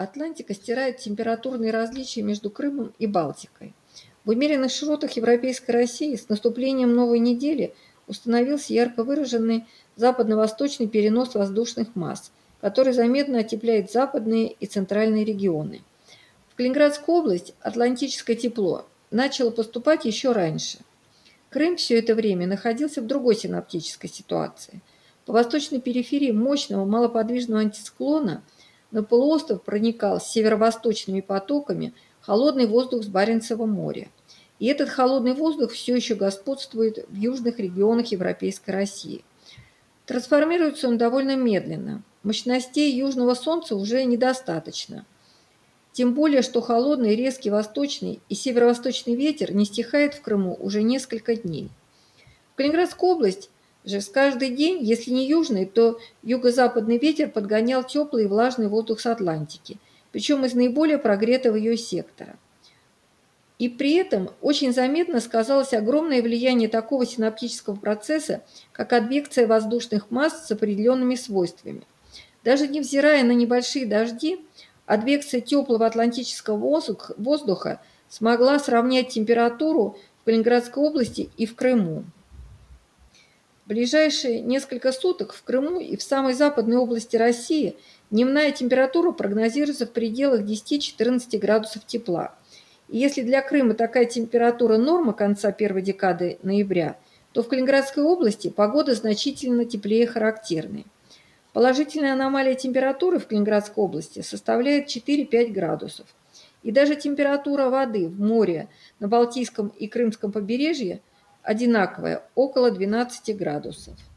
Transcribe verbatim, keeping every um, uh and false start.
Атлантика стирает температурные различия между Крымом и Балтикой. В умеренных широтах европейской России с наступлением новой недели установился ярко выраженный западно-восточный перенос воздушных масс, который заметно отепляет западные и центральные регионы. В Калининградскую область атлантическое тепло начало поступать еще раньше. Крым все это время находился в другой синоптической ситуации. По восточной периферии мощного малоподвижного антициклона на полуостров проникал с северо-восточными потоками холодный воздух с Баренцева моря. И этот холодный воздух все еще господствует в южных регионах Европейской России. Трансформируется он довольно медленно. Мощностей южного солнца уже недостаточно. Тем более, что холодный, резкий восточный и северо-восточный ветер не стихает в Крыму уже несколько дней. В Калининградскую область же с каждый день, если не южный, то юго-западный ветер подгонял теплый и влажный воздух с Атлантики, причем из наиболее прогретого ее сектора. И при этом очень заметно сказалось огромное влияние такого синоптического процесса, как адвекция воздушных масс с определенными свойствами. Даже невзирая на небольшие дожди, адвекция теплого атлантического воздуха смогла сравнять температуру в Калининградской области и в Крыму. В ближайшие несколько суток в Крыму и в самой западной области России дневная температура прогнозируется в пределах десяти-четырнадцати градусов тепла. И если для Крыма такая температура норма конца первой декады ноября, то в Калининградской области погода значительно теплее характерной. Положительная аномалия температуры в Калининградской области составляет четыре-пять градусов. И даже температура воды в море на Балтийском и Крымском побережье одинаковая, около двенадцати градусов.